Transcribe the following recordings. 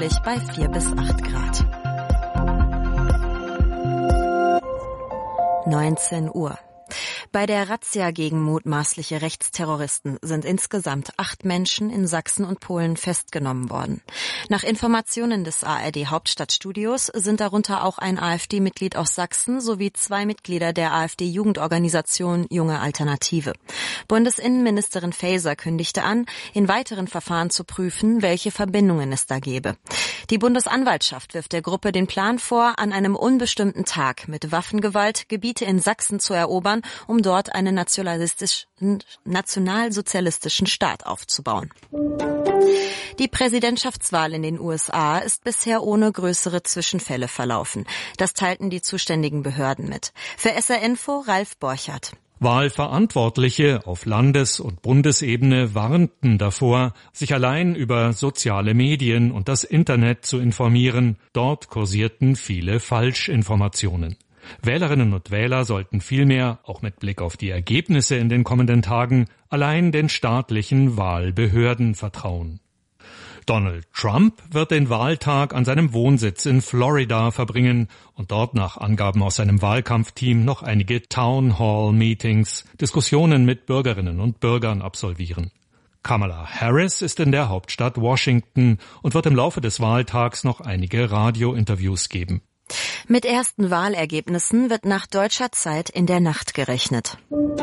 möglich bei 4 bis 8 Grad. 19 Uhr. Bei der Razzia gegen mutmaßliche Rechtsterroristen sind insgesamt 8 Menschen in Sachsen und Polen festgenommen worden. Nach Informationen des ARD-Hauptstadtstudios sind darunter auch ein AfD-Mitglied aus Sachsen sowie 2 Mitglieder der AfD-Jugendorganisation Junge Alternative. Bundesinnenministerin Faeser kündigte an, in weiteren Verfahren zu prüfen, welche Verbindungen es da gebe. Die Bundesanwaltschaft wirft der Gruppe den Plan vor, an einem unbestimmten Tag mit Waffengewalt Gebiete in Sachsen zu erobern, um dort einen nationalsozialistischen Staat aufzubauen. Die Präsidentschaftswahl in den USA ist bisher ohne größere Zwischenfälle verlaufen. Das teilten die zuständigen Behörden mit. Für SR Info Ralf Borchardt. Wahlverantwortliche auf Landes- und Bundesebene warnten davor, sich allein über soziale Medien und das Internet zu informieren. Dort kursierten viele Falschinformationen. Wählerinnen und Wähler sollten vielmehr, auch mit Blick auf die Ergebnisse in den kommenden Tagen, allein den staatlichen Wahlbehörden vertrauen. Donald Trump wird den Wahltag an seinem Wohnsitz in Florida verbringen und dort nach Angaben aus seinem Wahlkampfteam noch einige Town Hall Meetings, Diskussionen mit Bürgerinnen und Bürgern absolvieren. Kamala Harris ist in der Hauptstadt Washington und wird im Laufe des Wahltags noch einige Radiointerviews geben. Mit ersten Wahlergebnissen wird nach deutscher Zeit in der Nacht gerechnet.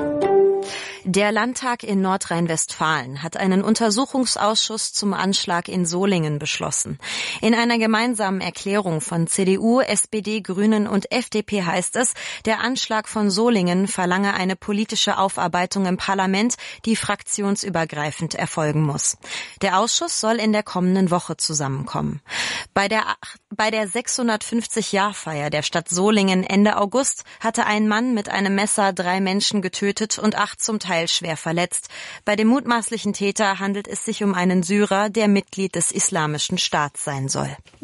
Der Landtag in Nordrhein-Westfalen hat einen Untersuchungsausschuss zum Anschlag in Solingen beschlossen. In einer gemeinsamen Erklärung von CDU, SPD, Grünen und FDP heißt es, der Anschlag von Solingen verlange eine politische Aufarbeitung im Parlament, die fraktionsübergreifend erfolgen muss. Der Ausschuss soll in der kommenden Woche zusammenkommen. Bei der 650-Jahr-Feier der Stadt Solingen Ende August hatte ein Mann mit einem Messer 3 Menschen getötet und 8 zum Teil schwer verletzt. Bei dem mutmaßlichen Täter handelt es sich um einen Syrer, der Mitglied des Islamischen Staats sein soll.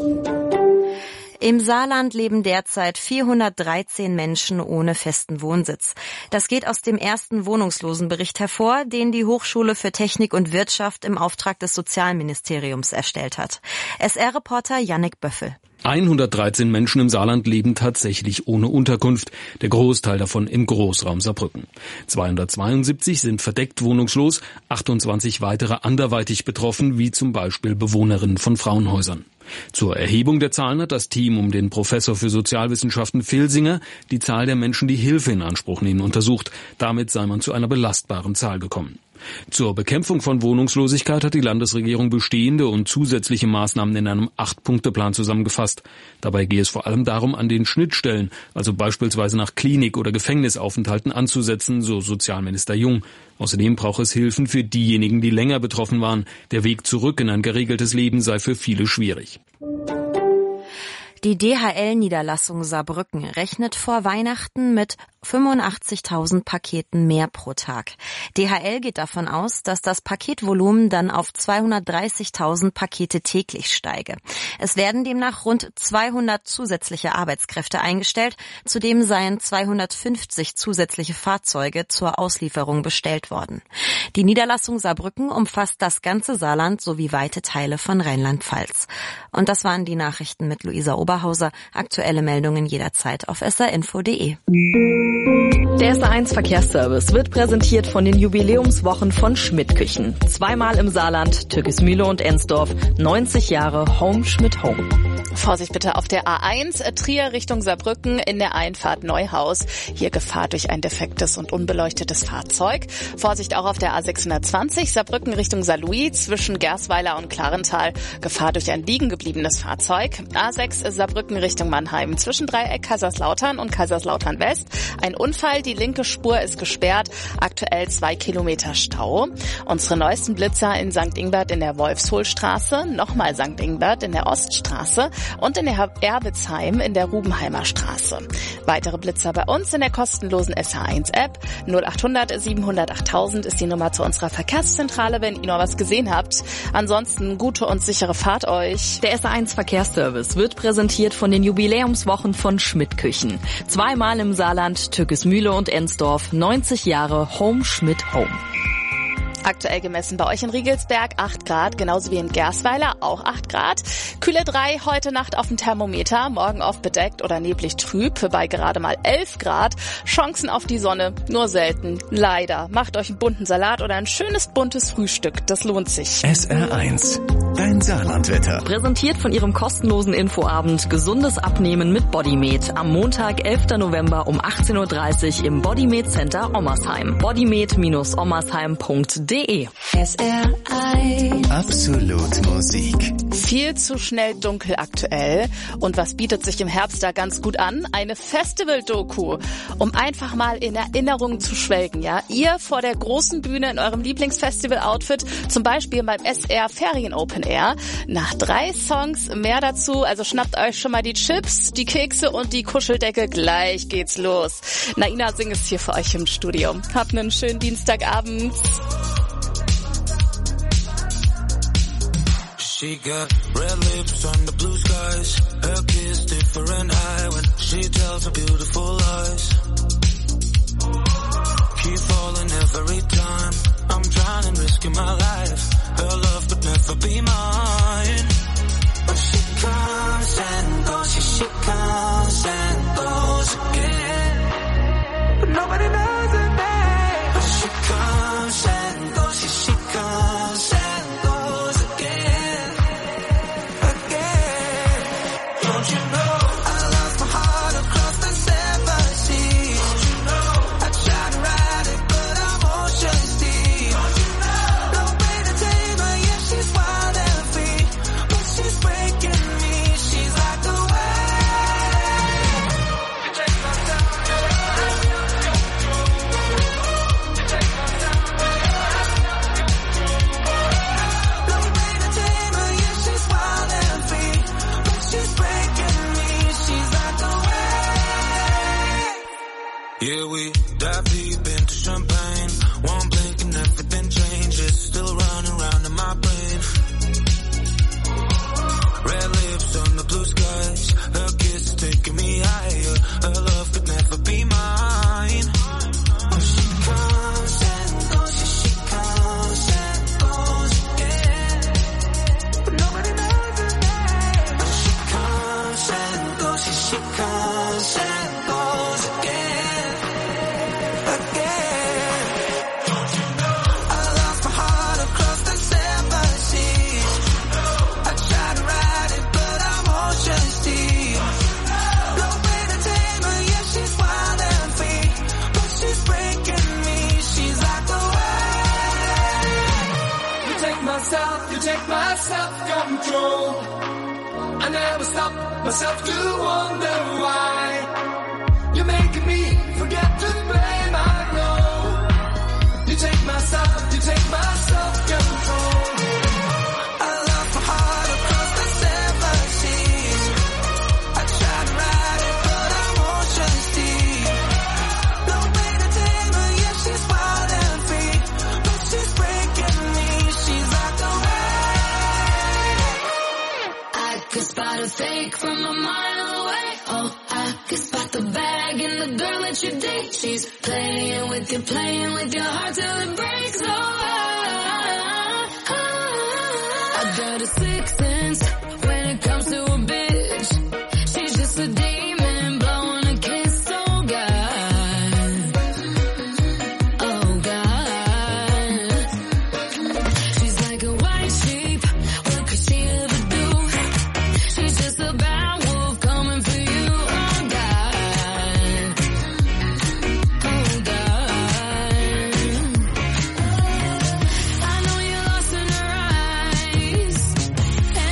Im Saarland leben derzeit 413 Menschen ohne festen Wohnsitz. Das geht aus dem ersten Wohnungslosenbericht hervor, den die Hochschule für Technik und Wirtschaft im Auftrag des Sozialministeriums erstellt hat. SR-Reporter Jannik Böffel. 113 Menschen im Saarland leben tatsächlich ohne Unterkunft, der Großteil davon im Großraum Saarbrücken. 272 sind verdeckt wohnungslos, 28 weitere anderweitig betroffen, wie zum Beispiel Bewohnerinnen von Frauenhäusern. Zur Erhebung der Zahlen hat das Team um den Professor für Sozialwissenschaften Filsinger die Zahl der Menschen, die Hilfe in Anspruch nehmen, untersucht. Damit sei man zu einer belastbaren Zahl gekommen. Zur Bekämpfung von Wohnungslosigkeit hat die Landesregierung bestehende und zusätzliche Maßnahmen in einem 8-Punkte-Plan zusammengefasst. Dabei gehe es vor allem darum, an den Schnittstellen, also beispielsweise nach Klinik- oder Gefängnisaufenthalten anzusetzen, so Sozialminister Jung. Außerdem braucht es Hilfen für diejenigen, die länger betroffen waren. Der Weg zurück in ein geregeltes Leben sei für viele schwierig. Die DHL-Niederlassung Saarbrücken rechnet vor Weihnachten mit 85.000 Paketen mehr pro Tag. DHL geht davon aus, dass das Paketvolumen dann auf 230.000 Pakete täglich steige. Es werden demnach rund 200 zusätzliche Arbeitskräfte eingestellt. Zudem seien 250 zusätzliche Fahrzeuge zur Auslieferung bestellt worden. Die Niederlassung Saarbrücken umfasst das ganze Saarland sowie weite Teile von Rheinland-Pfalz. Und das waren die Nachrichten mit Luisa Oberhauser. Aktuelle Meldungen jederzeit auf srinfo.de. Der SR1 Verkehrsservice wird präsentiert von den Jubiläumswochen von Schmidt-Küchen. 2-mal im Saarland, Türkismühle und Ensdorf. 90 Jahre Home Schmidt Home. Vorsicht bitte auf der A1, Trier Richtung Saarbrücken in der Einfahrt Neuhaus. Hier Gefahr durch ein defektes und unbeleuchtetes Fahrzeug. Vorsicht auch auf der A620, Saarbrücken Richtung Saarlouis zwischen Gersweiler und Klarental. Gefahr durch ein liegen gebliebenes Fahrzeug. A6 Saarbrücken Richtung Mannheim zwischen Dreieck Kaiserslautern und Kaiserslautern West. Ein Unfall, die linke Spur ist gesperrt. Aktuell 2 Kilometer Stau. Unsere neuesten Blitzer in St. Ingbert in der Wolfsholstraße, nochmal St. Ingbert in der Oststraße und in der Erbitzheim in der Rubenheimer Straße. Weitere Blitzer bei uns in der kostenlosen SH1-App. 0800 700 8000 ist die Nummer zu unserer Verkehrszentrale, wenn ihr noch was gesehen habt. Ansonsten gute und sichere Fahrt euch. Der SR1 Verkehrsservice wird präsentiert von den Jubiläumswochen von Schmidt-Küchen. 2-mal im Saarland, Türkismühle und Ensdorf. 90 Jahre Home Schmidt Home. Aktuell gemessen bei euch in Riegelsberg 8 Grad, genauso wie in Gersweiler auch 8 Grad. Kühle 3 heute Nacht auf dem Thermometer, morgen oft bedeckt oder neblig trüb, bei gerade mal 11 Grad. Chancen auf die Sonne, nur selten. Leider. Macht euch einen bunten Salat oder ein schönes buntes Frühstück, das lohnt sich. SR1, dein Saarlandwetter. Präsentiert von ihrem kostenlosen Infoabend Gesundes Abnehmen mit Bodymed. Am Montag, 11. November um 18.30 Uhr im Bodymed Center Ommersheim. bodymed-ommersheim.de SR1 Absolut Musik. Viel zu schnell dunkel aktuell. Und was bietet sich im Herbst da ganz gut an? Eine Festival-Doku, um einfach mal in Erinnerungen zu schwelgen, ja? Ihr vor der großen Bühne in eurem Lieblingsfestival-Outfit, zum Beispiel beim SR Ferien Open Air. Nach 3 Songs mehr dazu, also schnappt euch schon mal die Chips, die Kekse und die Kuscheldecke. Gleich geht's los. Naina Singh ist hier für euch im Studio. Habt einen schönen Dienstagabend. She got red lips on the blue skies. Her kiss different high when she tells her beautiful lies. Keep falling every time. I'm trying and risking my life. Her love could never be mine. But she comes and goes, she comes and goes again. But nobody knows her name. But she comes and goes, she comes and goes again. Again. Don't you know I lost my heart across the 7 seas? Don't you know I tried to ride it but I'm ocean deep? Don't you know no way to tame her, yeah she's wild and free, but she's breaking me. She's like the wave. You take my time, you take my no way to tame her, yeah she's wild and free, but she's breaking me. She's like the wave. Yeah, we dive deep into champagne. One blink and everything changes. Still running round in my brain. Red lips on the blue skies. Her kiss is taking me higher. Her love could never be mine. Oh, she comes and goes, yeah, she comes and goes again. But nobody knows her name. Oh, she comes and goes, yeah, she comes and goes again. Again. Don't you know I lost my heart across the 7 seas? I tried to ride it but I'm ocean deep. No way to tame her, yeah she's wild and free, but she's breaking me. She's like the wave. You take my self-control. I never stop myself to wonder why. You're making me forget to blame, I know. You take my self-control. I lost my heart across the 7 seas. I tried to ride it but I'm ocean deep. No way to tame her, yeah she's wild and free, but she's breaking me. She's like the wave. I could spot a fake from a mile away. Oh, I could spot the bag in the girl that you date. She's playing with your heart till it breaks. Oh, I got a sixth sense when it comes to a bitch. She's just a demon blowing a kiss. Oh God, oh God. She's like a white sheep. What could she ever do? She's just a bad wolf coming for you. Oh God, oh God. I know you're lost in her eyes.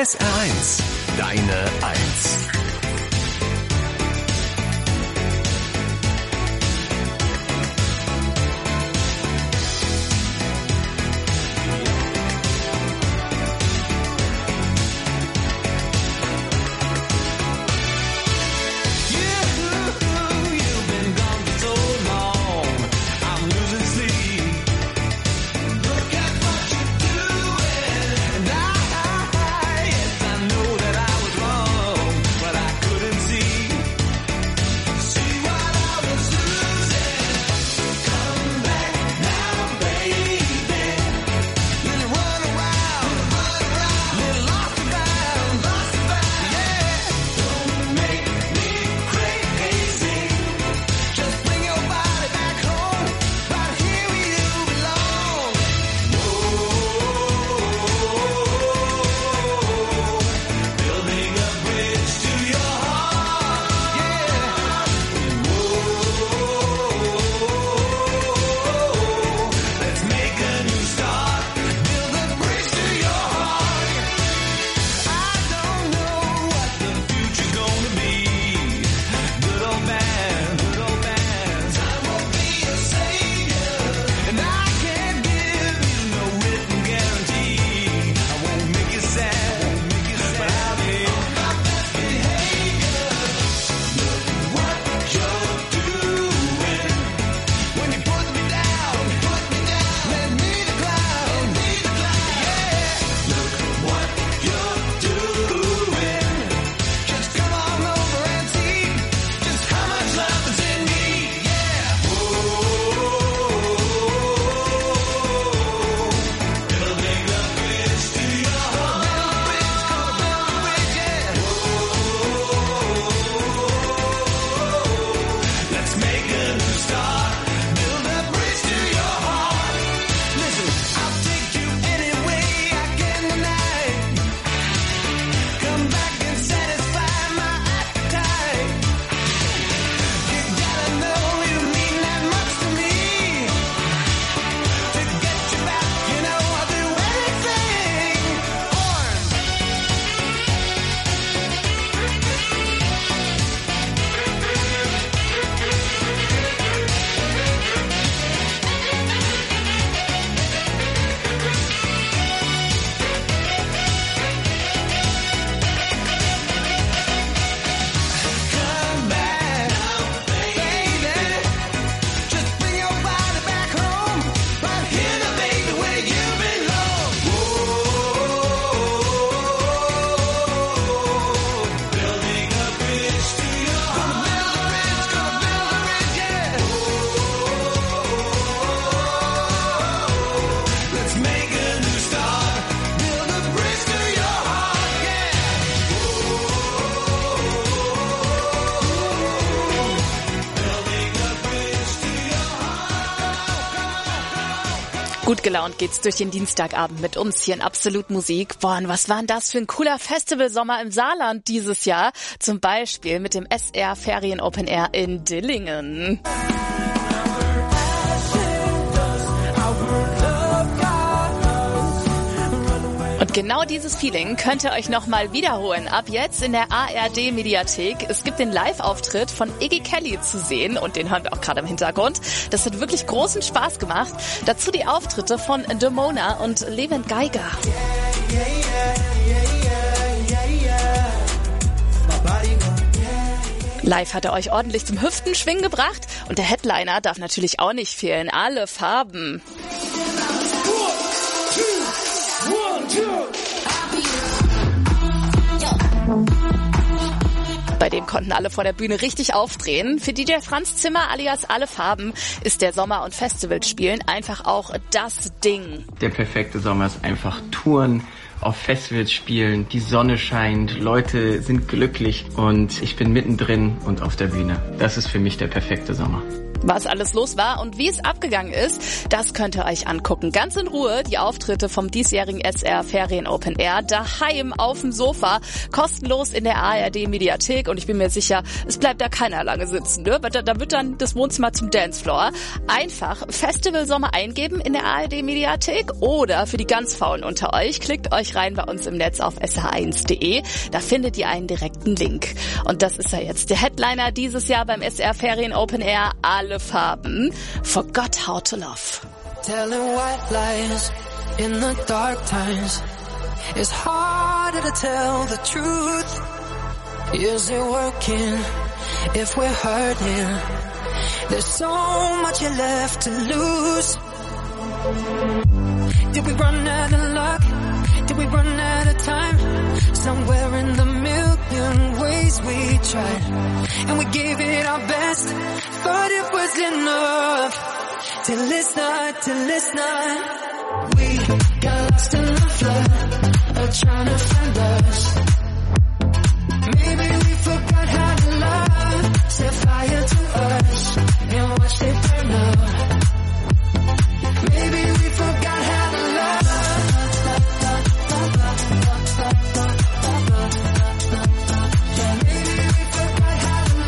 SR1, deine 1. Gut gelaunt geht's durch den Dienstagabend mit uns hier in Absolut Musik. Boah, und was war denn das für ein cooler Festivalsommer im Saarland dieses Jahr? Zum Beispiel mit dem SR Ferien Open Air in Dillingen. Und genau dieses Feeling könnt ihr euch nochmal wiederholen. Ab jetzt in der ARD Mediathek. Es gibt den Live-Auftritt von Iggy Kelly zu sehen und den hören wir auch gerade im Hintergrund. Das hat wirklich großen Spaß gemacht. Dazu die Auftritte von Demona und Levent Geiger. Live hat er euch ordentlich zum Hüftenschwingen gebracht und der Headliner darf natürlich auch nicht fehlen. Alle Farben. Bei dem konnten alle vor der Bühne richtig aufdrehen. Für DJ Franz Zimmer alias Alle Farben ist der Sommer- und Festivalspielen einfach auch das Ding. Der perfekte Sommer ist einfach Touren, auf Festivals spielen, die Sonne scheint, Leute sind glücklich und ich bin mittendrin und auf der Bühne. Das ist für mich der perfekte Sommer. Was alles los war und wie es abgegangen ist, das könnt ihr euch angucken. Ganz in Ruhe die Auftritte vom diesjährigen SR Ferien Open Air daheim auf dem Sofa, kostenlos in der ARD Mediathek und ich bin mir sicher, es bleibt da keiner lange sitzen. Ne? Da wird dann das Wohnzimmer zum Dancefloor. Einfach Festivalsommer eingeben in der ARD Mediathek oder für die ganz Faulen unter euch, klickt euch euch rein bei uns im Netz auf sr1.de. Da findet ihr einen direkten Link. Und das ist ja jetzt der Headliner dieses Jahr beim SR Ferien Open Air. Alle Farben. Forgot How to Love. Telling white lies in the dark times. It's harder to tell the truth. Is it working if we're hurting? There's so much left to lose. Did we run out of luck? Did we run out of time? Somewhere in the million ways we tried, and we gave it our best, thought it was enough. Till it's not, till it's not. We got lost in the flood of trying to find us. Maybe we forgot how to love. Set fire to us and watched it burn up. Maybe we forgot how to love. Maybe we forgot how to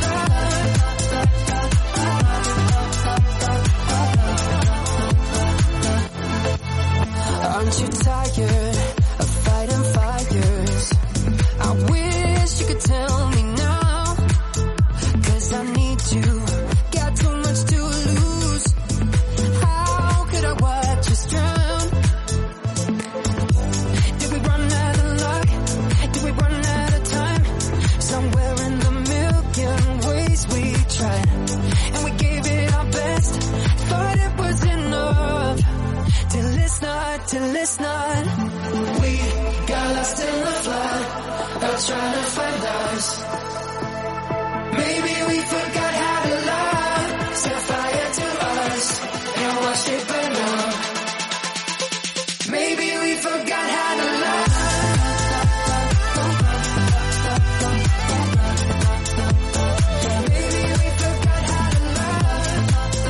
love. Aren't you tired of fighting fires? I wish you could tell me now, 'cause I need you. Got too much to lose. How could I watch us drown? Did we run out of luck? Did we run out of time? Somewhere in the million ways we tried, and we gave it our best, thought it was enough. Till it's not, till it's not. We got lost in the flood of trying to find us. Maybe we forgot how to love. Set fire to us and watch it burn up. Maybe we forgot how to love. Maybe we forgot how to love.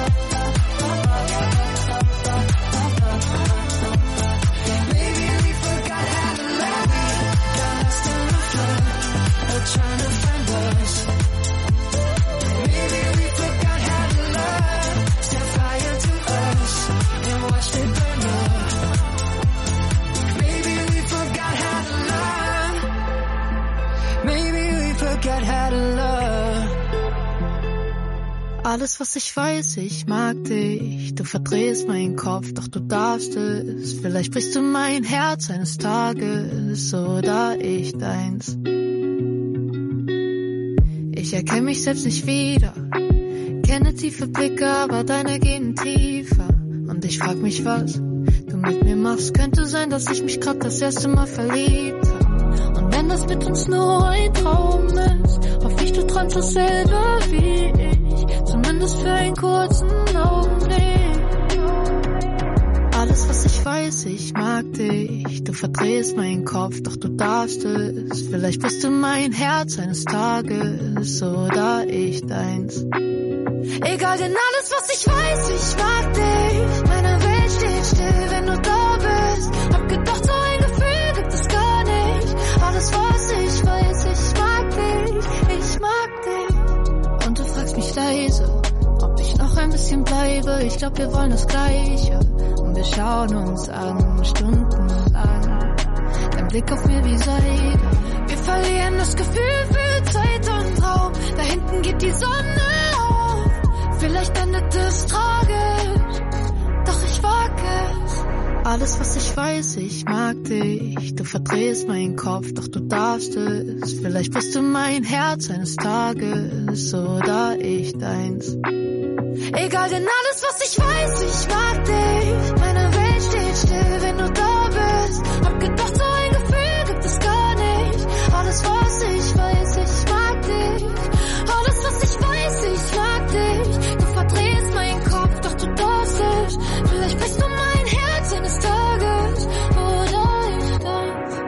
Maybe we forgot how to love. Got lost in the flood of trying to find us. Maybe we forgot how to love. Set fire to us and watched it burn up. Maybe we forgot how to love. Maybe we forgot how to love. Alles, was ich weiß, ich mag dich. Du verdrehst meinen Kopf, doch du darfst es. Vielleicht brichst du mein Herz eines Tages oder ich deins. Ich erkenne mich selbst nicht wieder. Kenne tiefe Blicke, aber deine gehen tiefer. Und ich frag mich, was du mit mir machst. Könnte sein, dass ich mich grad das erste Mal verliebt hab. Und wenn das mit uns nur ein Traum ist, hoffe ich, du träumst dasselbe wie ich. Zumindest für einen kurzen Augenblick. Alles, was ich weiß, ich mag dich. Du verdrehst meinen Kopf, doch du darfst es. Vielleicht bist du mein Herz eines Tages oder ich deins. Egal, denn alles, was ich weiß, ich mag dich. Meine Welt steht still, wenn du da bist. Hab gedacht, so ein Gefühl gibt es gar nicht. Alles, was ich weiß, ich mag dich. Ich mag dich. Und du fragst mich leise, ob ich noch ein bisschen bleibe. Ich glaub, wir wollen das Gleiche. Und wir schauen uns an, stundenlang. Dein Blick auf mir wie Seide. Wir verlieren das Gefühl für Zeit und Raum. Da hinten geht die Sonne auf. Vielleicht endet es tragisch, doch ich wag es. Alles, was ich weiß, ich mag dich. Du verdrehst meinen Kopf, doch du darfst es. Vielleicht bist du mein Herz eines Tages oder ich deins. Egal, denn alles, was ich weiß, ich mag dich. Meine Welt steht still, wenn du da bist. Hab gedacht, so ein Gefühl gibt es gar nicht. Alles, was ich weiß, ich mag dich. Alles, was ich weiß, ich mag dich. Du verdrehst meinen Kopf, doch du darfst es. Vielleicht bist du mein Herz eines Tages oder ich deins.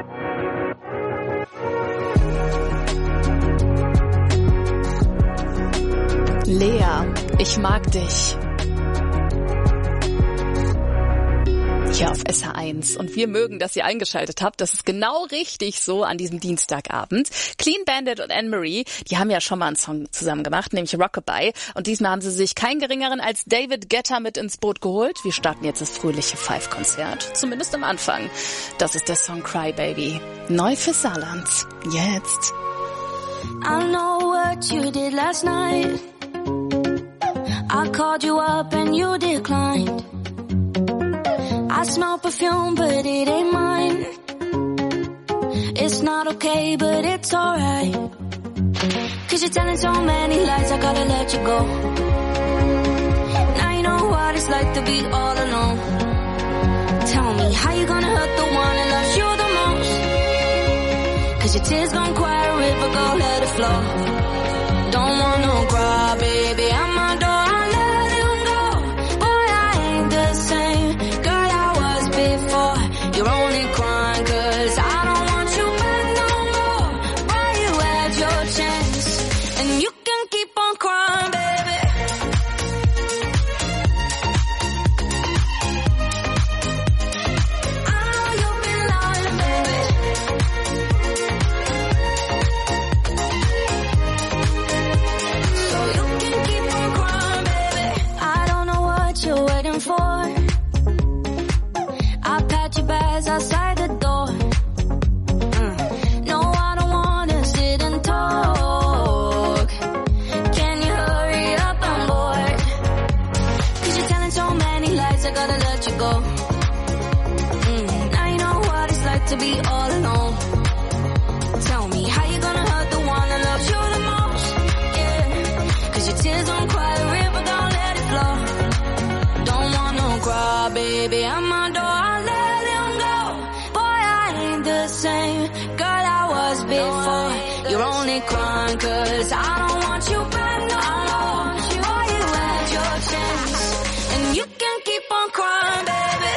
Lea, ich mag dich. Hier auf SH1 und wir mögen, dass ihr eingeschaltet habt. Das ist genau richtig so an diesem Dienstagabend. Clean Bandit und Anne-Marie, die haben ja schon mal einen Song zusammen gemacht, nämlich Rockabye. Und diesmal haben sie sich keinen geringeren als David Guetta mit ins Boot geholt. Wir starten jetzt das fröhliche Five-Konzert, zumindest am Anfang. Das ist der Song Cry Baby. Neu für Saarland. Jetzt. I know what you did last night. I called you up and you declined. I smell perfume, but it ain't mine. It's not okay, but it's alright. 'Cause you're telling so many lies, I gotta let you go. Now you know what it's like to be all alone. Tell me, how you gonna hurt the one that loves you the most? 'Cause your tears gon' cry a river, go let it flow. Don't want no cry, baby, I'm my door. You're only crying 'cause I don't want you back no more. While you had your chance, and you can keep on crying, baby. I know you've been lying, baby. So you can keep on crying, baby. I don't know what you're waiting for. Outside the door. No, I don't wanna sit and talk. Can you hurry up? I'm bored. 'Cause you're telling so many lies, I gotta let you go. Now you know what it's like to be all alone. Tell me, how you gonna hurt the one that loves you the most? Yeah, 'cause your tears don't cry a river, don't let it flow. Don't want no cry, baby, I'm my door. Girl, I was before. You're only crying 'cause I don't want you back no more. Boy, you had your chance, and you can keep on crying, baby.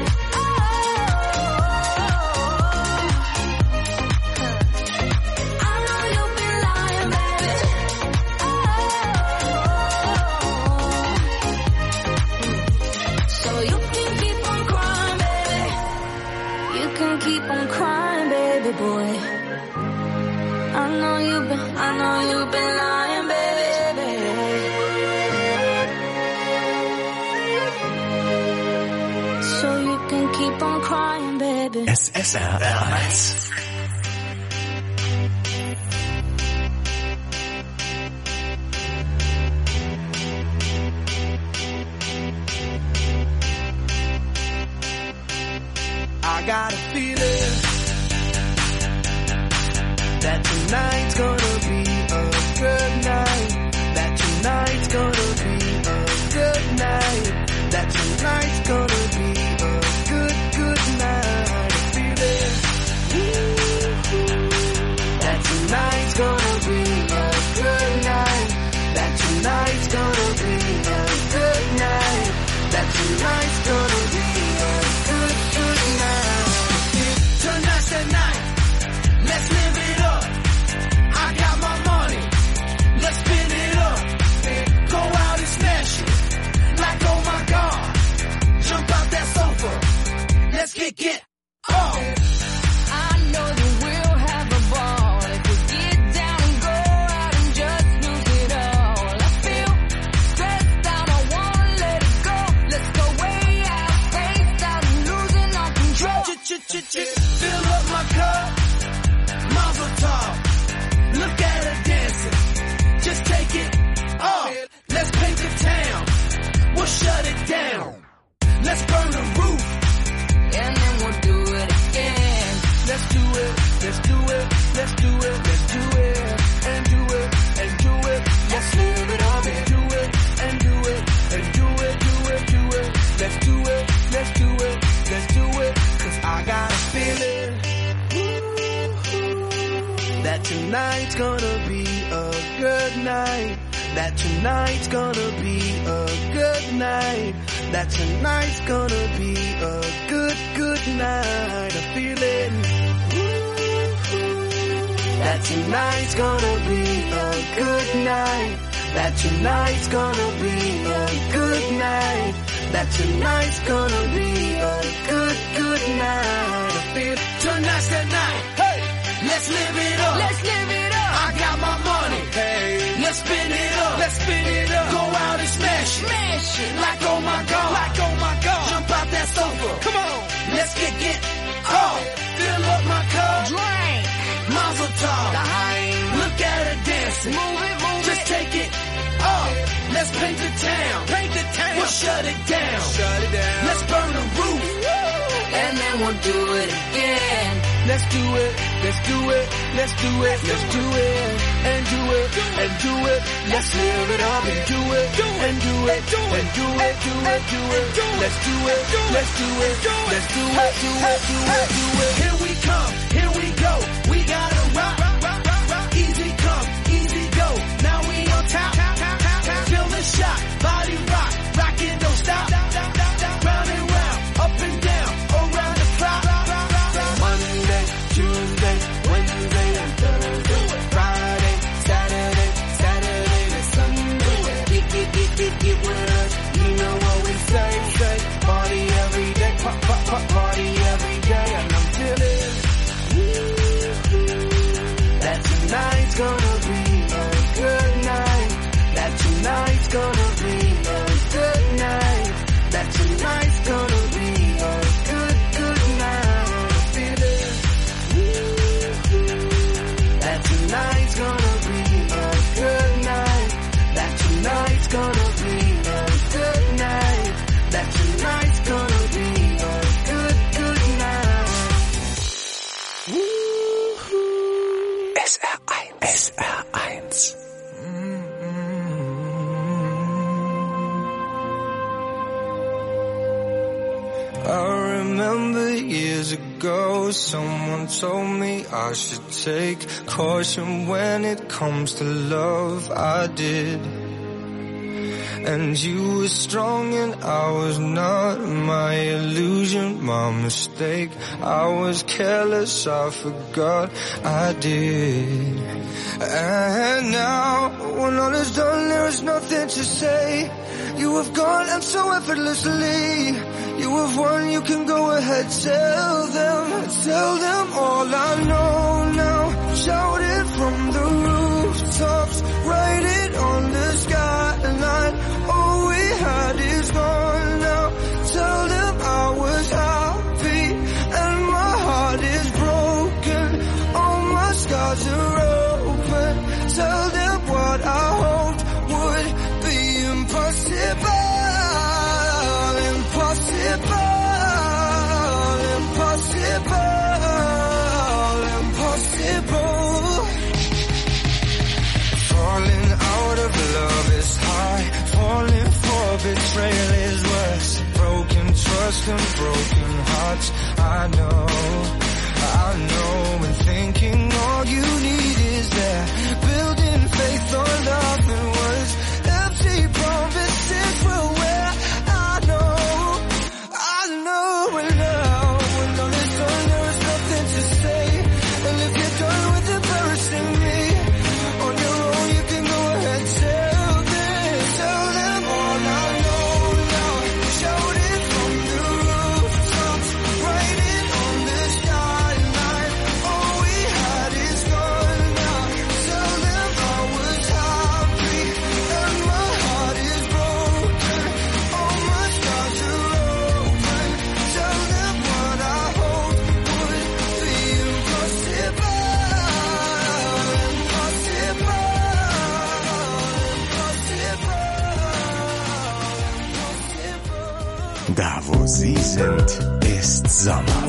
I know you've been lying, baby. So you can keep on crying, baby. You can keep on crying, baby boy. I know you've been lying, baby. So you can keep on crying, baby. SSR1. I got a feeling that tonight's gonna be a good night. That tonight's gonna be a good night. That tonight's gonna be a good night. A feeling that tonight's gonna be a good night. That tonight's gonna be a good night. That tonight's gonna be a good night. Tonight's the night. Let's live it up. I got my money. Let's spin it up. Go out and smash it. Like, oh my God. Jump out that sofa. Let's kick it off. I know that we'll have a ball if we get down and go out and just lose it all. I feel stressed out, I wanna let it go. Let's go way out, face out, and losing all control. Fill up my cup. Mazel tov. Look at her dancing. Just take it off. Let's paint the town. We'll shut it down. Let's burn the roof. And then we'll do it again. Let's do it. Let's do it. Let's do it. Let's do it. And do it. And do it. Let's live it up and do it. And do it. And do it. Do it. Do it. Let's do it. Let's do it. Let's do it. 'Cause I got a feeling that tonight's gonna be a good night. That tonight's gonna be a good night. That tonight's gonna be a good night. A feeling that tonight's gonna be a good night. That tonight's gonna be a good night. that tonight's gonna be a good, good night. Tonight's the night. Hey, let's live it up. Let's live it up. I got my money. Hey, let's spin it up. Let's spin it up. Go out and smash it. Smash it. Like oh my God. Like oh my God. Jump out that sofa. Come on. Let's get oh. Fill up my cup. Drink. Mazel tov. Look at her dancing. Move it. Just take it off. Let's paint the town. Paint the town. We'll shut it down. Shut it down. Let's burn the roof. And then we'll do it again. Let's do it. Let's do it. Let's do it. Let's do it. And do it. And do it. Let's live it up and do it. And do it. And do it. Do it. Do it. Let's do it. Let's do it. Let's do it. Do it. Do it. Do it. Here we come. Here we go. We gotta rock. Easy come. Easy go. Now we on top. Feel the shot. Body rock. Rock it. Don't stop. Round and round. Up and down. Around the clock. Monday, Tuesday, Wednesday, and Thursday. Friday, Saturday, Saturday to Sunday. Get with us. You know what we say. Party every day. Party every day. And I'm feeling that tonight's gonna be a good night. That tonight's gonna be a good night. That tonight's gonna be a good, good night. Feeling that tonight's gonna be a good night. That tonight's gonna be a good night. That tonight's gonna be a good, good night. SR1. I remember years ago, someone told me I should take caution when it comes to love. I did. And you were strong and I was not. My illusion, my mistake. I was careless, I forgot I did. And now, when all is done, there is nothing to say. You have gone and so effortlessly. You have won, you can go ahead, tell them all I know now. Shout it from the rooftops, write it on the skyline. All we had is gone now. Tell them I was happy and my heart is broken. All my scars are open. Tell them what I hoped would be impossible. Impossible. Falling out of love is hard. Falling for betrayal is worse. Broken trust and broken hearts. I know. And thinking all you need is there. Building faith on nothing was empty promises will wear. I know. And now, when all is done, there is nothing to say. And if you're done with embarrassing me, on your own you can go ahead, tell them all I know now. Shout it from the rooftops, write it on the skyline. All we had is gone now. Tell them I was happy and my heart is broken. All my scars are open. Tell them what I hoped would be impossible. Da, wo Sie sind, ist Sommer.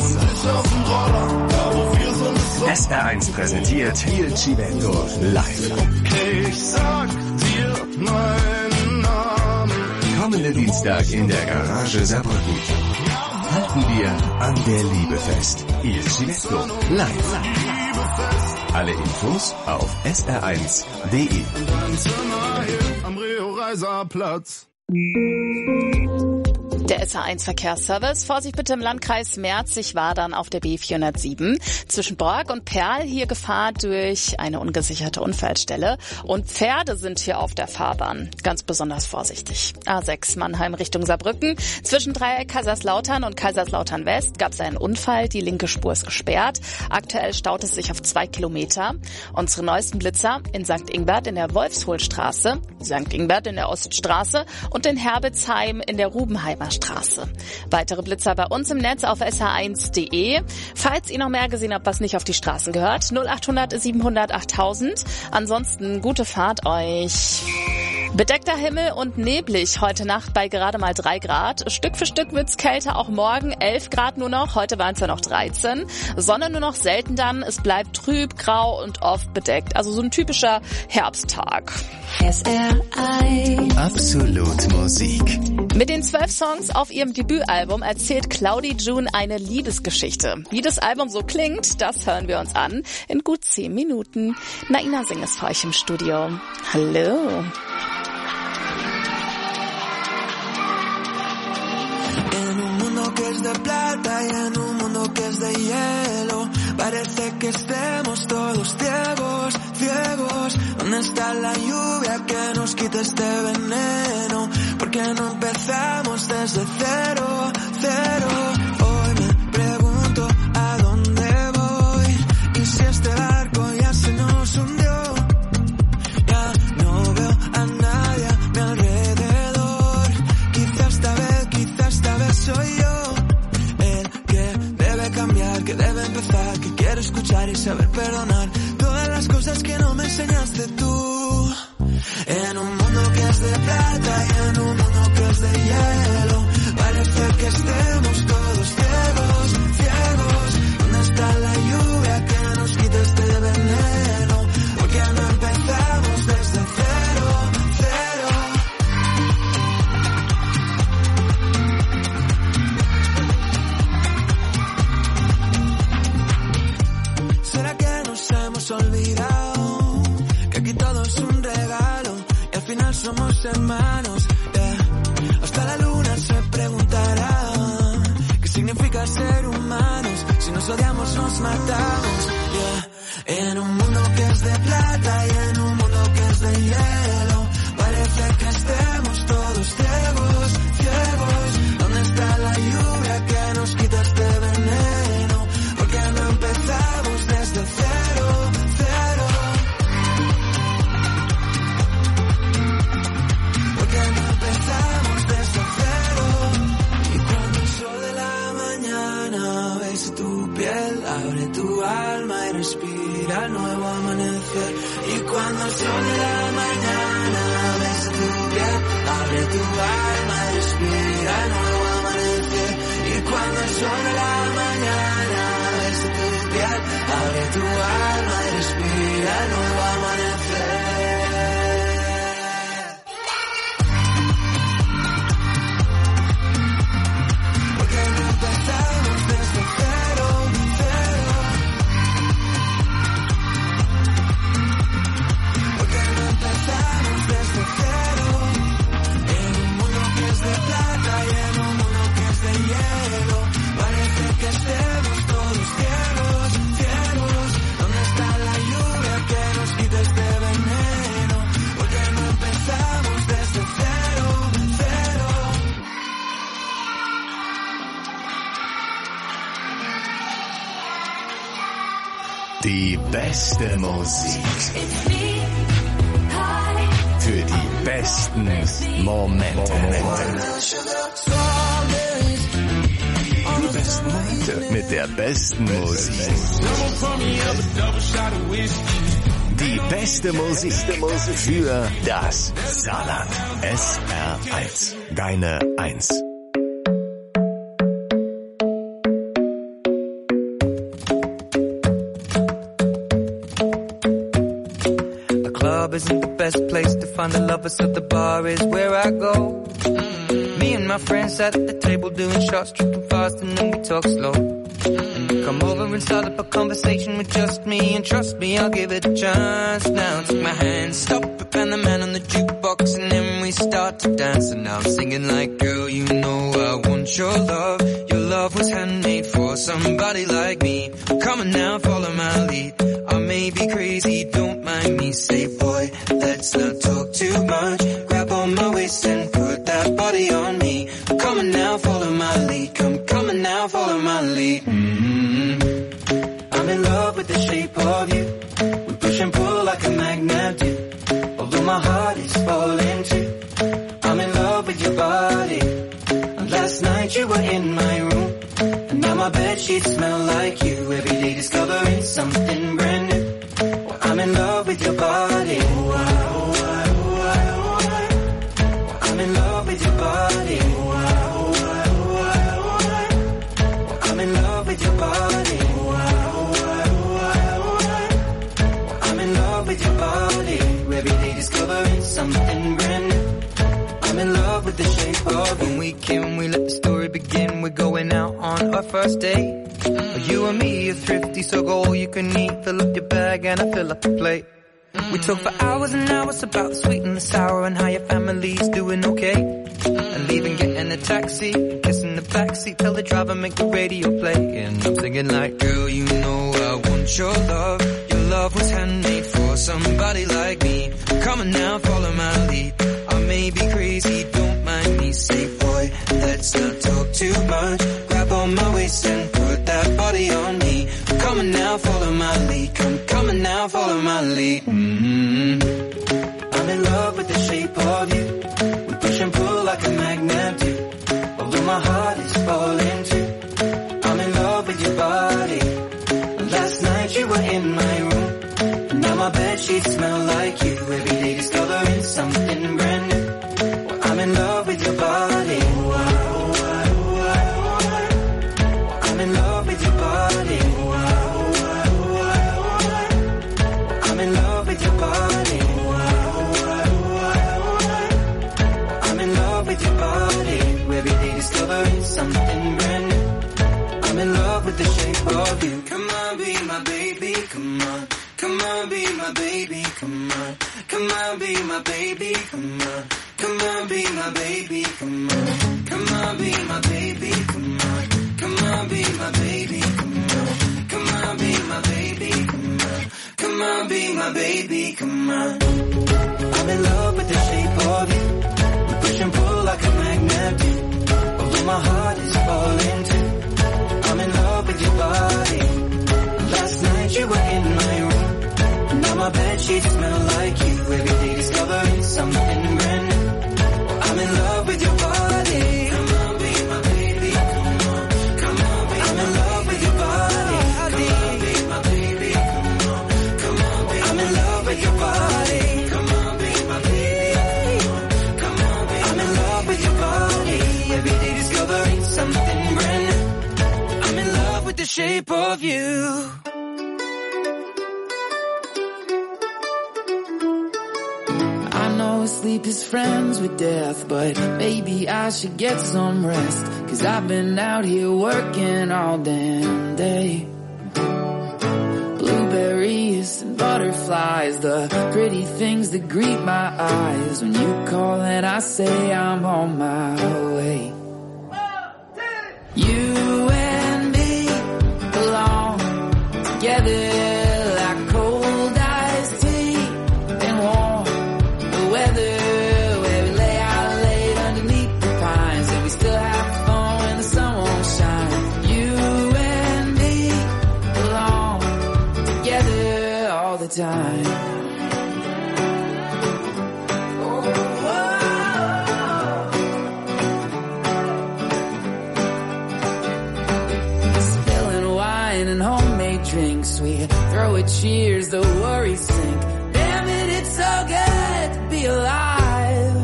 SR1 präsentiert Il Civetto live. Ich sag dir meinen Namen. Kommende Dienstag in der Garage Saarbrücken. Halten wir an der Liebe fest. Il Civetto live. Alle Infos auf sr1.de. Am Rio Reiser Platz. Der SA1 Verkehrsservice. Vorsicht bitte im Landkreis Merzig-Wadern auf der B407. Zwischen Borg und Perl hier Gefahr durch eine ungesicherte Unfallstelle. Und Pferde sind hier auf der Fahrbahn. Ganz besonders vorsichtig. A6 Mannheim Richtung Saarbrücken. Zwischen Dreieck Kaiserslautern und Kaiserslautern West gab es einen Unfall. Die linke Spur ist gesperrt. Aktuell staut es sich auf 2 Kilometer. Unsere neuesten Blitzer in St. Ingbert in der Wolfshohlstraße, St. Ingbert in der Oststraße und in Herbitzheim in der Rubenheimer Straße. Weitere Blitzer bei uns im Netz auf sr1.de. Falls ihr noch mehr gesehen habt, was nicht auf die Straßen gehört, 0800 700 8000. Ansonsten gute Fahrt euch. Bedeckter Himmel und neblig heute Nacht bei gerade mal 3 Grad. Stück für Stück wird's kälter, auch morgen 11 Grad nur noch. Heute waren es ja noch 13. Sonne nur noch selten dann. Es bleibt trüb, grau und oft bedeckt. Also so ein typischer Herbsttag. SR1 Absolut Musik. Mit den 12 Songs auf ihrem Debütalbum erzählt Claudi June eine Liebesgeschichte. Wie das Album so klingt, das hören wir uns an in gut 10 Minuten. Naina Singh ist für euch im Studio. Hallo. En un mundo que es de plata y en un mundo que es de hielo, parece que estemos todos ciegos, ciegos. ¿Dónde está la lluvia que nos quite este veneno? ¿Por qué no empezamos desde cero, cero? Hoy me pregunto a dónde voy y si este barco ya se nos hundió. Ya no veo a nadie a mi alrededor. Quizás esta vez soy yo el que debe cambiar, que debe empezar, que quiero escuchar y saber perdonar todas las cosas que no me enseñaste tú. En un mundo que es de plata y en un mundo que es de hielo, parece que estemos todos ciegos, ciegos. ¿Dónde está la lluvia que nos quita este veneno? ¿Por qué no empezamos desde cero, cero? ¿Será que nos hemos olvidado que aquí todo es un regalo y al final somos hermanos? Yeah. Hasta la luna se preguntará qué significa ser humanos. Si nos odiamos nos matamos. Yeah. En un mundo que es de plata y en un mundo que es de hielo, parece que estemos todos ciegos, ciegos. ¿Dónde está la lluvia que nos quita este veneno? ¿Por qué no empezamos desde cero, cero? ¿Por qué no empezamos desde cero? Y cuando el sol de la mañana besa tu piel, abre tu alma y respira el nuevo amanecer. Y cuando el sol de la mañana besa tu piel, abre tu alma y respira el nuevo amanecer. Y cuando el sol de la mañana besa tu piel, abre tu alma y respira el nuevo amanecer. ¿Por qué no empezamos desde cero, cero? ¿Por qué no empezamos desde cero? En un mundo que es de plata y en un mundo que es de hielo, parece que estemos todos ciegos, ciegos. ¿Dónde está la lluvia que nos quita este veneno? ¿Por qué no empezamos desde cero, cero? Die beste Musik für die besten Momente. Die besten Momente mit der besten Musik. Die beste Musik für das Saarland. SR1. Deine 1. Isn't the best place to find the lovers, so the bar is where I go. Me and my friends sat at the table doing shots, tripping fast, and then we talk slow. Come over and start up a conversation with just me, and trust me, I'll give it a chance. Now take my hand, stop it, and the man on the jukebox, and then we start to dance, and now I'm singing like, girl, you know I want your love. Your love was handmade for somebody like me. Come on now, follow my lead. I may be crazy, don't mind me. Say, boy, let's not talk too much. Grab on my waist and put that body on me. Come on now, follow my lead. Come on now, follow my lead. I'm in love with the shape of you. We push and pull like a magnet do. Although my heart is falling too. I'm in love with your body. And last night you were in my room. And now my bedsheets smell like you. Every day discovering something brand new. Well, I'm in love with your body. I'm in love with your body. I'm in love with your body. I'm in love with your body. Every day discovering something brand new. I'm in love with the shape of when we came, we let the story begin. We're going out on our first date. You and me are thrifty, so go all you can eat. Fill up your bag and I fill up the plate. We talk for hours and hours about the sweet and the sour and how your family's doing okay. And leaving, getting a taxi, kissing the backseat, tell the driver make the radio play. And I'm singing like, girl, you know I want your love. Your love was handmade for somebody like me. Come on now, follow my lead. I may be crazy, don't mind me. Say, boy, let's not talk too much. Grab on my waist and put that body on me. Come on now, follow my lead. Come on now, follow my lead. I'm in love with the shape of you. We push and pull like a magnet do. Although my heart is falling too. I'm in love with your body. Last night you were in my room. And now my bedsheets smell like you. Every day discovering something brand new. Well, I'm in love with your body. I'm in love with your body. I'm in love with your body. I'm in love with your body. Every day discovering something brand new. I'm in love with the shape of you. Come on, be my baby, come on. Come on, be my baby, come on. Come on, be my baby, come on. Come on, be my baby, come on. Come on, be my baby, come on. Come on, be my baby, come on. Come on, be my baby, come on. Come on, be my baby, come on. I'm in love with the shape of you. We push and pull like a magnet do. Although my heart is falling too. I'm in love with your body. Last night you were in my room. Now my bedsheets smell like you. Every day discovering something brand new. I'm in love with your body. Come on, be my baby. Come on, come on, be I'm in love with your body. Come on, be my baby. Come on, come on, be I'm in love with your body. Come on, be my baby. Come on, be I'm in love with your body. Every day discovering something brand new. I'm in love with the shape of you. Sleep is friends with death, but maybe I should get some rest. 'Cause I've been out here working all damn day. Blueberries and butterflies, the pretty things that greet my eyes. When you call and I say I'm on my way. You and me belong together. Time. Spilling wine and homemade drinks, we throw a cheers, the worries sink. Damn it, it's so good to be alive.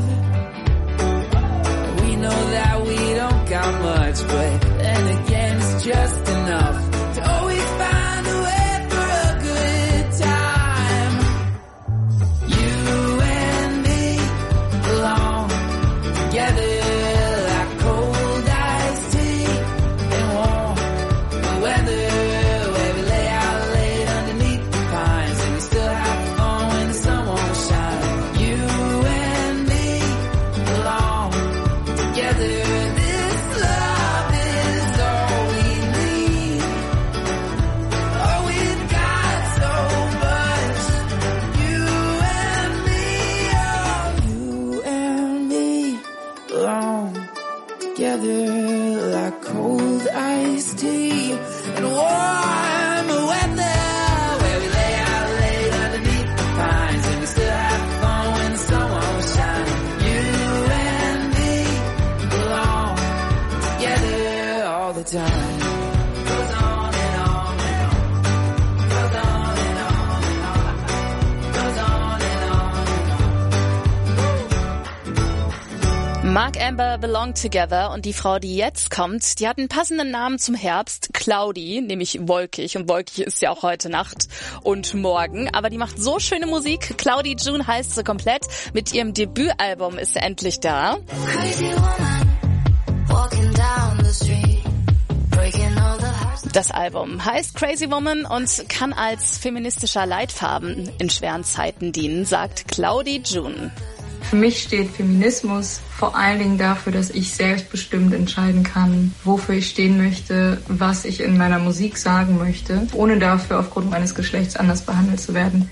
We know that we don't got much, but then again it's just enough to always find a way. together like cold iced tea and warm weather where we lay out late underneath the pines and we still have fun when the sun won't shine. You and me belong together all the time. Goes on and on and on. Goes on and on and on. Goes on and on and on. Mark Amber Belong Together und die Frau, die jetzt kommt, die hat einen passenden Namen zum Herbst, Cloudy, nämlich wolkig und wolkig ist ja auch heute Nacht und morgen, aber die macht so schöne Musik. Cloudy June heißt sie komplett, mit ihrem Debütalbum ist sie endlich da. Das Album heißt Crazy Woman und kann als feministischer Leitfaden in schweren Zeiten dienen, sagt Cloudy June. Für mich steht Feminismus vor allen Dingen dafür, dass ich selbstbestimmt entscheiden kann, wofür ich stehen möchte, was ich in meiner Musik sagen möchte, ohne dafür aufgrund meines Geschlechts anders behandelt zu werden.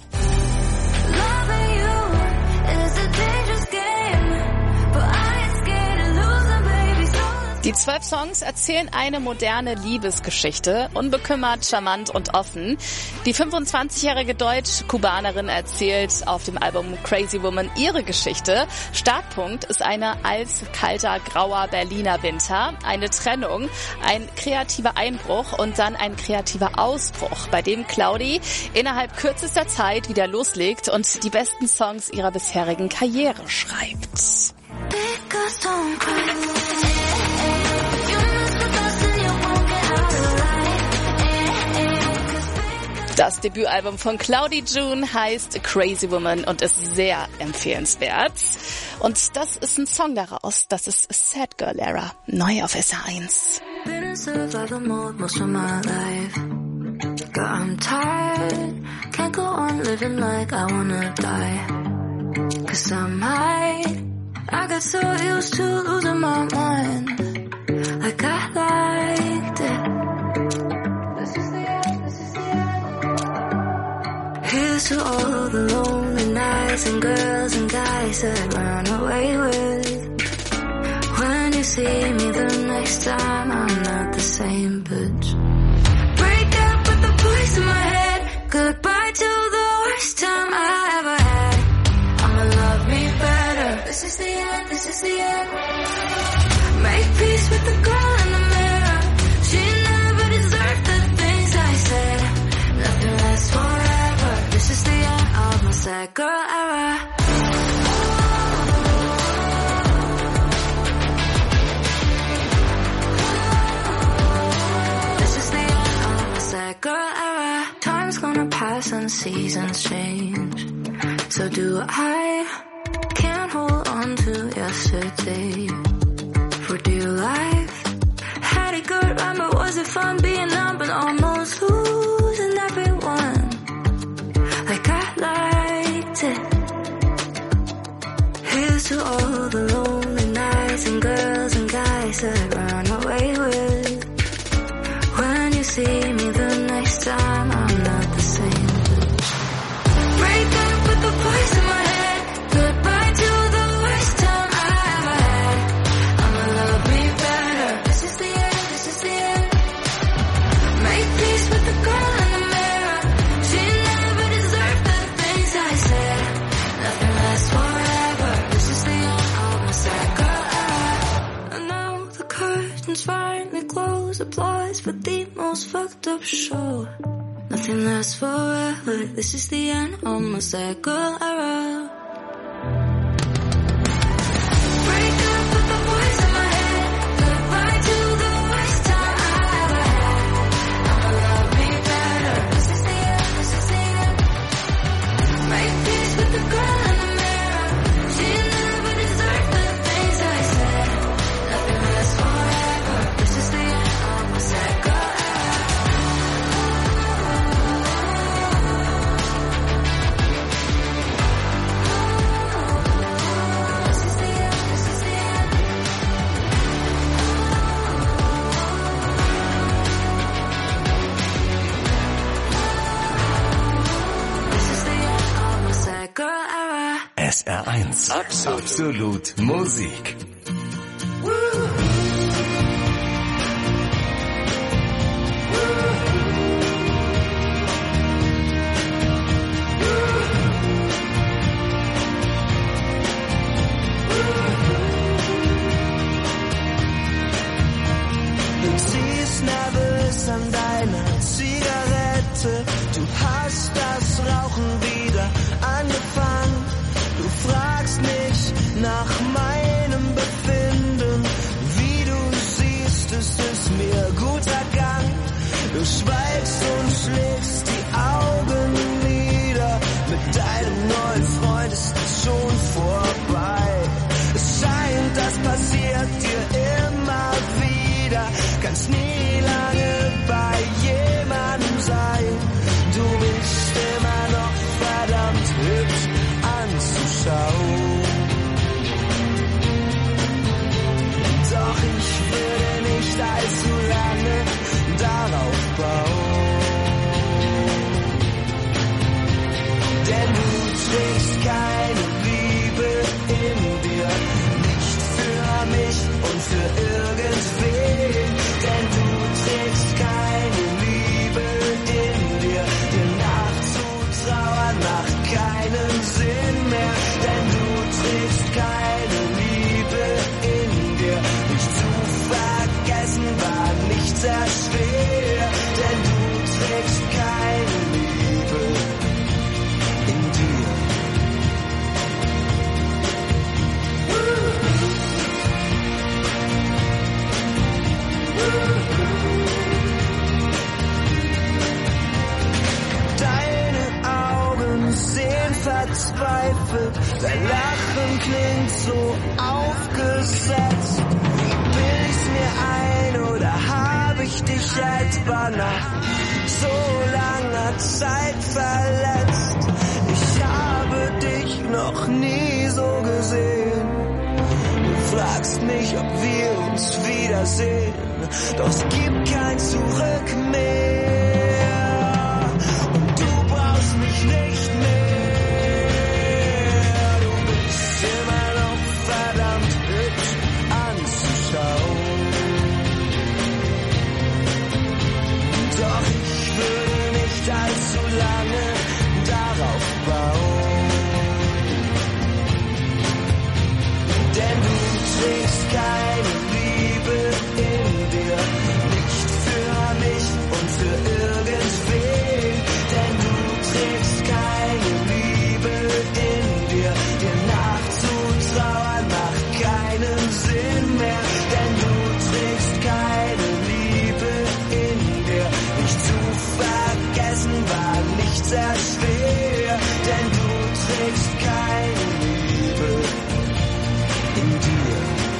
Die 12 Songs erzählen eine moderne Liebesgeschichte, unbekümmert, charmant und offen. Die 25-jährige Deutsch-Kubanerin erzählt auf dem Album Crazy Woman ihre Geschichte. Startpunkt ist eine eiskalter, grauer Berliner Winter, eine Trennung, ein kreativer Einbruch und dann ein kreativer Ausbruch, bei dem Cloudy innerhalb kürzester Zeit wieder loslegt und die besten Songs ihrer bisherigen Karriere schreibt. Das Debütalbum von Cloudy June heißt Crazy Woman und ist sehr empfehlenswert. Und das ist ein Song daraus. Das ist Sad Girl Era, neu auf SR1. Been in survival mode most of my life. Girl, I'm tired. Can't go on living like I wanna die. 'Cause I'm high. I got so used to losing my mind. Like I liked it. Here's to all the lonely nights and girls and guys that I run away with. When you see me the next time, I'm not the same bitch. Break up with the voice in my head. Goodbye to the worst time I ever had. I'ma love me better. This is the end, this is the end. Make peace with the girl in the mirror. She never deserved the things I said. Nothing lasts forever. This is the end of my sad girl era. This is the end of my sad girl era. Time's gonna pass and seasons change. So do I. Can't hold on to yesterday. For dear life. Had it good run, but was it fun being numb but almost losing everyone? Like I liked it. Here's to all the lonely nights and girls and guys that I run away with. When you see me the next time, I'm not the same bitch. Break up with the voice in my head. Goodbye to the worst time I ever had. I'ma love me better. This is the end, this is the end. Make peace with the girl in the mirror. She never deserved the things I said. Nothing lasts forever. This is the end of my sad girl era. And now the curtains finally close. Applause for the most fucked up show. Nothing lasts forever. This is the end of my sad girl era. Break up with the voice in my head. Goodbye to the worst time I ever had. I'ma love me better. This is the end, this is the end. Make peace with the girl in the mirror. She never deserved the things I said. Nothing lasts forever. This is the end of my sad girl era. This is the end, this is the end. This is the end of my sad girl era. SR1. Absolut Musik. Woo! nach meinem Befinden. Wie du siehst, ist es mir guter Gang. Du schweigst und schlägst die Augen nieder. Mit deinem neuen Freund ist es schon vorbei. Es scheint, das passiert dir immer wieder. Kannst nie lange bei jemandem sein. Du bist immer noch verdammt hübsch anzuschauen. Doch ich würde nicht allzu lange darauf bauen. Denn du trägst keine Liebe in dir, nicht für mich und für irgendwen. Denn du trägst keine Liebe in dir, dir nachzutrauern macht keinen Sinn mehr. Denn du trägst keine Liebe in dir, dich zu vergessen war nicht sehr schwer. Denn du trägst keine Liebe in dir. Deine Augen sehen verzweifelt, dein Lachen klingt so aufgesetzt. Bild ich's mir ein oder habe ich dich etwa nach so langer Zeit verletzt? Ich habe dich noch nie so gesehen. Du fragst mich, ob wir uns wiedersehen, doch es gibt kein Zurück mehr. Und du brauchst mich nicht mehr. Du bist immer noch verdammt hübsch anzuschauen. Doch ich würde nicht allzu lange darauf bauen. Denn du trägst keine Liebe in dir, nicht für mich und für irgendwen. Denn du trägst keine Liebe in dir, dir nachzutrauern macht keinen Sinn mehr. Denn du trägst keine Liebe in dir, dich zu vergessen war nicht sehr schwer. Denn du trägst keine Liebe in dir.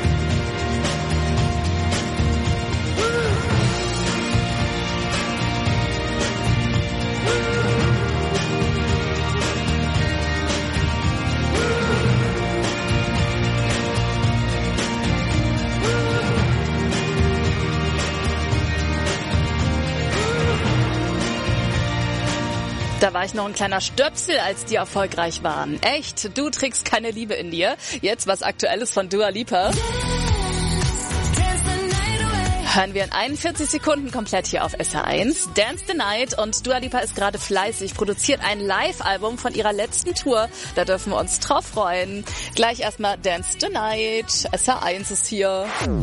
Da war ich noch ein kleiner Stöpsel, als die erfolgreich waren. Echt, du trägst keine Liebe in dir. Jetzt was Aktuelles von Dua Lipa. Hören wir in 41 Sekunden komplett hier auf SR1. Dance the Night, und Dua Lipa ist gerade fleißig, produziert ein Live-Album von ihrer letzten Tour. Da dürfen wir uns drauf freuen. Gleich erstmal Dance the Night. SR1 ist hier.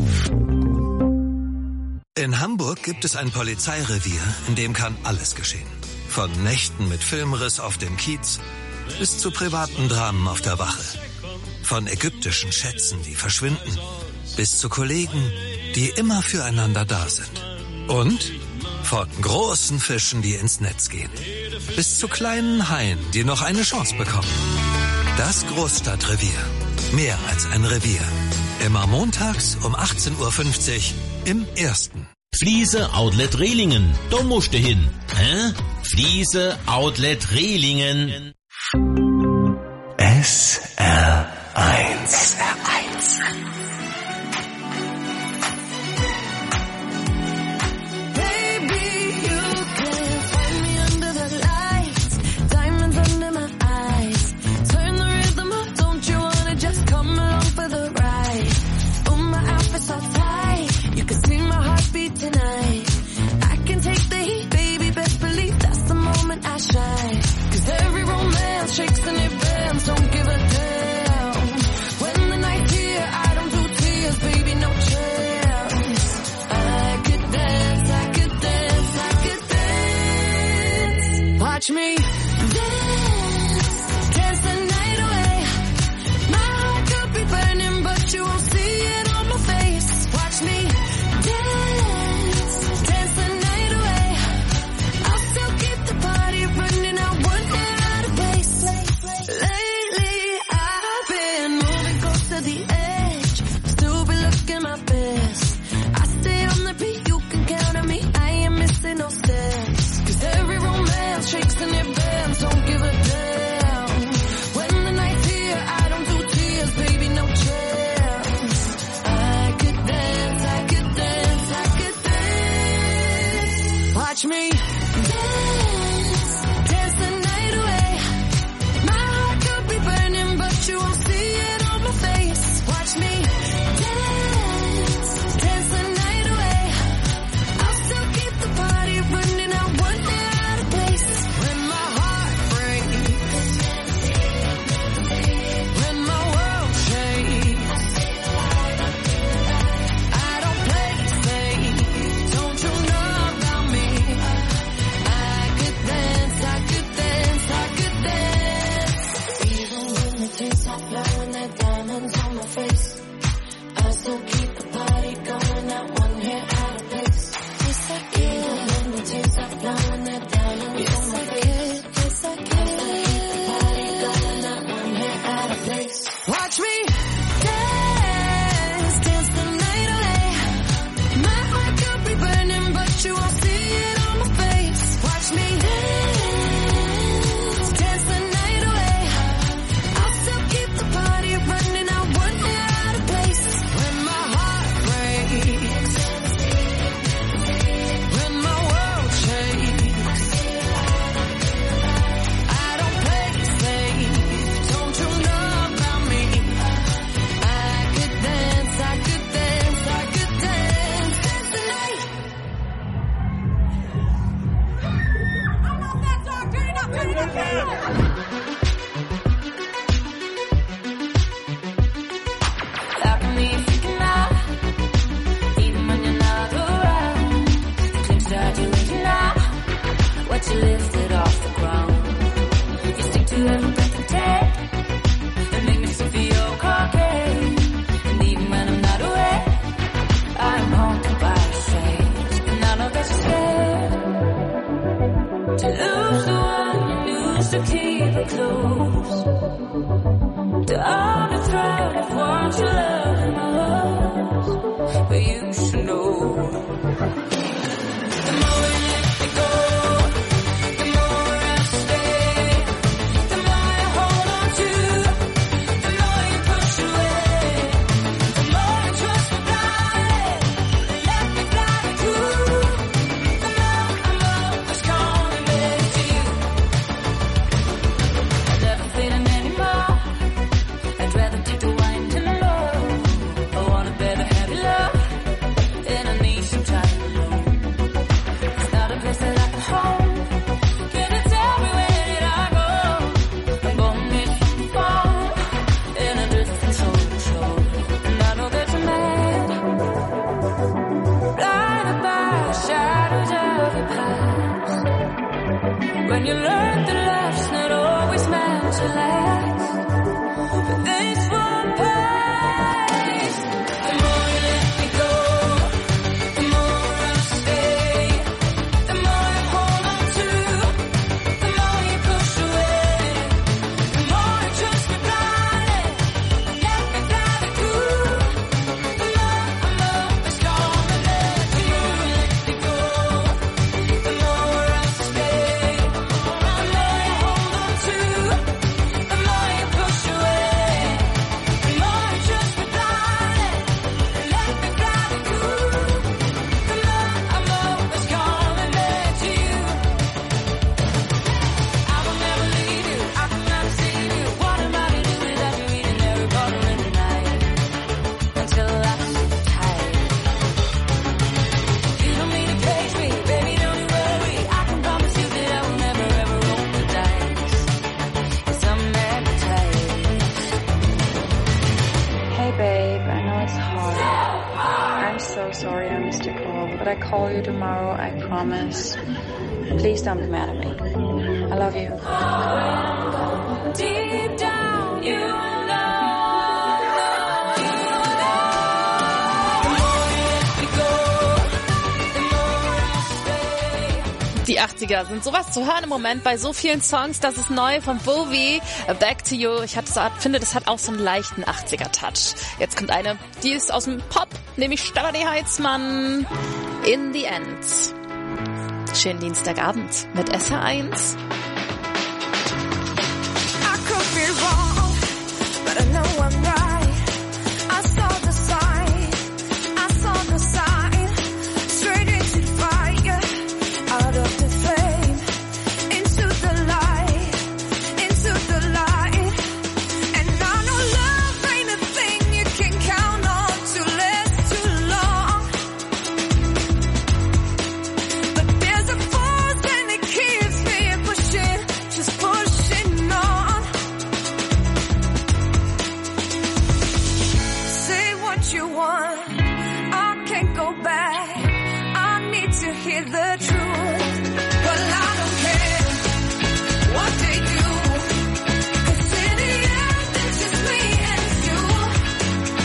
In Hamburg gibt es ein Polizeirevier, in dem kann alles geschehen. Von Nächten mit Filmriss auf dem Kiez bis zu privaten Dramen auf der Wache. Von ägyptischen Schätzen, die verschwinden, bis zu Kollegen, die immer füreinander da sind. Und von großen Fischen, die ins Netz gehen, bis zu kleinen Haien, die noch eine Chance bekommen. Das Großstadtrevier. Mehr als ein Revier. Immer montags um 18.50 Uhr im Ersten. Fliese Outlet Rehlingen. Da musst du hin. Hä? Fliese Outlet Rehlingen. SR1. Shakes and it bends, don't give a damn. face. I still keep the party going, not one hair out of place. Yes, I can. When the tears are flowing, they're down on yes, my face. Yes, I can. I still keep the party going, not one hair out of place. Watch me dance, dance the night away. My heart could be burning, but you won't see it on my face. Watch me dance, dance the night away. I'll still keep the party running, I won't get out of place. When my heart breaks, when my world shakes, I don't play it safe. Don't you know about me? I could dance, I could dance, I could dance, dance the night. I'm on that song, turn it up, turn it up, turn it up. Look at me freaking out, even when you're not around. You claim that you ain't now, what you lifted off the ground. You stick to every breath you take, and make me still feel cocaine. And even when I'm not aware, I'm haunted by the shades. And I know that you're scared to lose the one you used to keep it close. To underthrow of what you love in my loves. But you should know, the more you let me go, the more I stay. The more you hold on to, the more you push away. The more you trust me blindly, let me guide you through. The more I'm always coming back to you. I'm never feeling anymore. I'd rather take the wine to love. I want a better heavy love, and I need some time alone. It's not a place that I can hold. Can you tell me where did I go? I'm going missing fall, and I drift from shoulder to shoulder. And I know that you're mad, blinded by the shadows of your past. When you learn that love's not always meant to last, but this one pass. The more you let me go, the more I stay. The more you hold on to, the more you push away. The more you trust me blindly, let me guide you through. The more I'm always coming back to you. Let me go, the more I stay. The more you hold on to, the more you push away. The more you trust me blindly, let me guide you through. The more I'm always coming back to you. I will never leave you, I cannot deceive you. What am I to do without you eating every bottle in the night? Until I'm tired. You don't need to cage me, baby, don't worry. I can promise you that I will never ever roll the dice, 'cause I'm magnetized. Hey babe, I know it's hard. I'm so sorry I missed your call, but I call you tomorrow, I promise. Please don't be mad at me. I love you. Deep down, you know. Die 80er sind sowas zu hören im Moment bei so vielen Songs. Das ist neu von Bowie, Back to You. Ich finde, das hat auch so einen leichten 80er-Touch. Jetzt kommt eine, die ist aus dem Pop, nämlich Stefanie Heitzmann, In the End. Schönen Dienstagabend mit SH1. I could be wrong, but I know I'm right. I saw the sign, straight into the fire, out of the flame, into the light, and I know love ain't a thing you can count on to last too long, but there's a force and it keeps me pushing, just pushing on. Say what you want, I can't go back, I need to hear the truth, but I don't care what they do, 'cause in the end it's just me and you.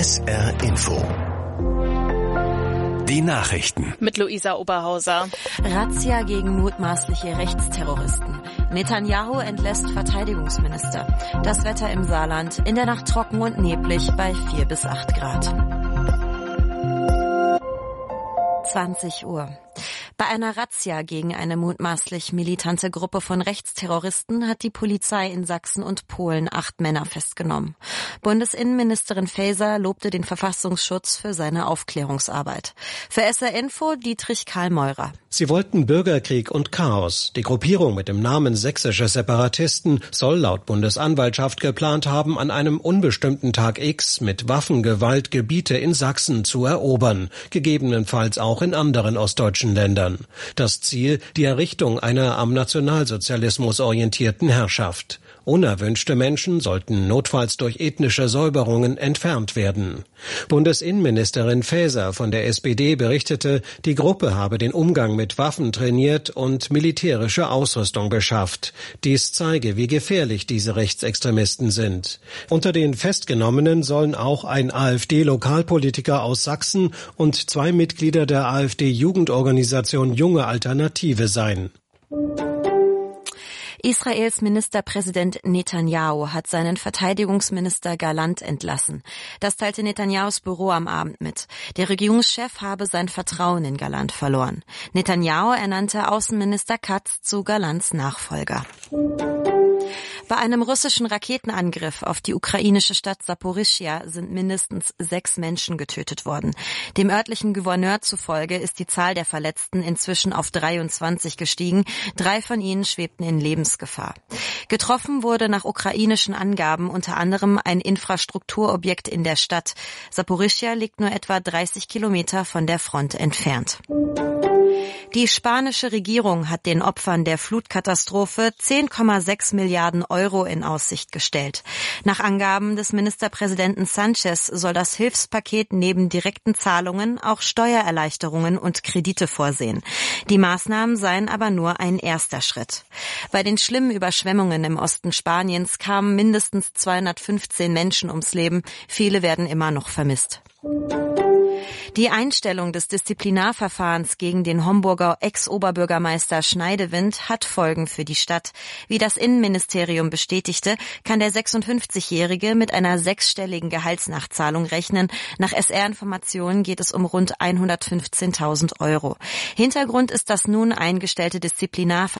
SR Info. Die Nachrichten. Mit Luisa Oberhauser. Razzia gegen mutmaßliche Rechtsterroristen. Netanyahu entlässt Verteidigungsminister. Das Wetter im Saarland. In der Nacht trocken und neblig bei 4 bis 8 Grad. 20 Uhr. Bei einer Razzia gegen eine mutmaßlich militante Gruppe von Rechtsterroristen hat die Polizei in Sachsen und Polen 8 Männer festgenommen. Bundesinnenministerin Faeser lobte den Verfassungsschutz für seine Aufklärungsarbeit. Für SR Info Dietrich Karl Meurer. Sie wollten Bürgerkrieg und Chaos. Die Gruppierung mit dem Namen Sächsische Separatisten soll laut Bundesanwaltschaft geplant haben, an einem unbestimmten Tag X mit Waffengewalt Gebiete in Sachsen zu erobern, gegebenenfalls auch in anderen ostdeutschen Ländern. Das Ziel, die Errichtung einer am Nationalsozialismus orientierten Herrschaft. Unerwünschte Menschen sollten notfalls durch ethnische Säuberungen entfernt werden. Bundesinnenministerin Faeser von der SPD berichtete, die Gruppe habe den Umgang mit Waffen trainiert und militärische Ausrüstung beschafft. Dies zeige, wie gefährlich diese Rechtsextremisten sind. Unter den Festgenommenen sollen auch ein AfD-Lokalpolitiker aus Sachsen und 2 Mitglieder der AfD-Jugendorganisation Junge Alternative sein. Israels Ministerpräsident Netanyahu hat seinen Verteidigungsminister Gallant entlassen. Das teilte Netanyahus Büro am Abend mit. Der Regierungschef habe sein Vertrauen in Gallant verloren. Netanyahu ernannte Außenminister Katz zu Gallants Nachfolger. Bei einem russischen Raketenangriff auf die ukrainische Stadt Saporischschja sind mindestens 6 Menschen getötet worden. Dem örtlichen Gouverneur zufolge ist die Zahl der Verletzten inzwischen auf 23 gestiegen. 3 von ihnen schwebten in Lebensgefahr. Getroffen wurde nach ukrainischen Angaben unter anderem ein Infrastrukturobjekt in der Stadt. Saporischschja liegt nur etwa 30 Kilometer von der Front entfernt. Die spanische Regierung hat den Opfern der Flutkatastrophe 10,6 Milliarden Euro in Aussicht gestellt. Nach Angaben des Ministerpräsidenten Sanchez soll das Hilfspaket neben direkten Zahlungen auch Steuererleichterungen und Kredite vorsehen. Die Maßnahmen seien aber nur ein erster Schritt. Bei den schlimmen Überschwemmungen im Osten Spaniens kamen mindestens 215 Menschen ums Leben. Viele werden immer noch vermisst. Die Einstellung des Disziplinarverfahrens gegen den Homburger Ex-Oberbürgermeister Schneidewind hat Folgen für die Stadt. Wie das Innenministerium bestätigte, kann der 56-Jährige mit einer 6-stelligen Gehaltsnachzahlung rechnen. Nach SR-Informationen geht es um rund 115.000 Euro. Hintergrund ist das nun eingestellte Disziplinarverfahren